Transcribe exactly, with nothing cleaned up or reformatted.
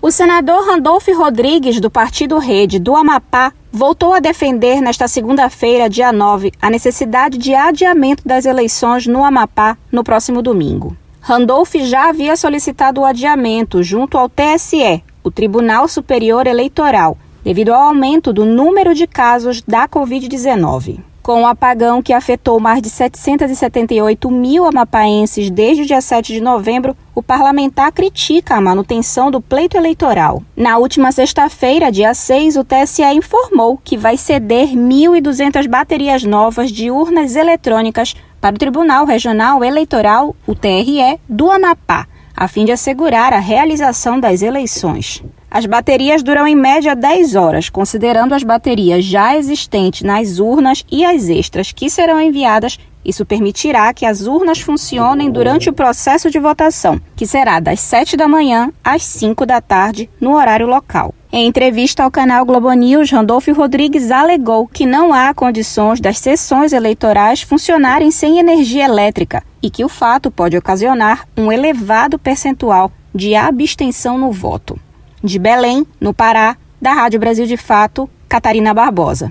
O senador Randolfo Rodrigues, do Partido Rede do Amapá, voltou a defender nesta segunda-feira, dia nove, a necessidade de adiamento das eleições no Amapá no próximo domingo. Randolfo já havia solicitado o adiamento junto ao T S E, o Tribunal Superior Eleitoral, devido ao aumento do número de casos da covid dezenove. Com o apagão que afetou mais de setecentos e setenta e oito mil amapaenses desde o dia sete de novembro, o parlamentar critica a manutenção do pleito eleitoral. Na última sexta-feira, dia seis, o T S E informou que vai ceder mil e duzentas baterias novas de urnas eletrônicas para o Tribunal Regional Eleitoral, o T R E, do Amapá, a fim de assegurar a realização das eleições. As baterias duram em média dez horas, considerando as baterias já existentes nas urnas e as extras que serão enviadas. Isso permitirá que as urnas funcionem durante o processo de votação, que será das sete da manhã às cinco da tarde, no horário local. Em entrevista ao canal Globo News, Randolfo Rodrigues alegou que não há condições das sessões eleitorais funcionarem sem energia elétrica e que o fato pode ocasionar um elevado percentual de abstenção no voto. De Belém, no Pará, da Rádio Brasil de Fato, Catarina Barbosa.